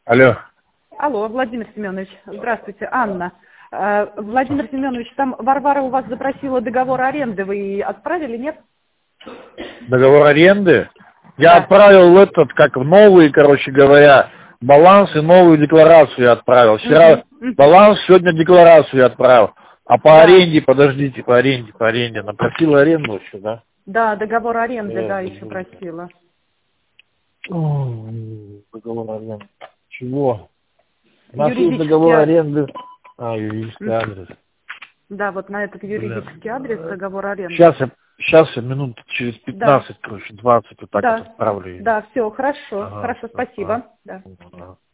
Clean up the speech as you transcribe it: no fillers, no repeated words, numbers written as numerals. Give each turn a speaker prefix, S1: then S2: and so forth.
S1: Алло.
S2: Алло, Владимир Семенович, здравствуйте, Анна. Владимир Семенович, там Варвара у вас запросила договор аренды, вы отправили, нет?
S1: Договор аренды? Я отправил этот, как в новый, короче говоря, баланс и новую декларацию я отправил. Вчера баланс, сегодня декларацию я отправил. А по аренде, подождите, по аренде. Она просила аренду еще, да?
S2: Да, договор аренды, да, еще просила.
S1: Договор аренды. Чего? У нас есть
S2: Юридический
S1: договор аренды. Юридический адрес.
S2: Да, вот на этот юридический адрес договор аренды.
S1: Сейчас я минут через 15, короче, 20 вот так вот отправлю.
S2: Да, все, хорошо, хорошо, спасибо. Да.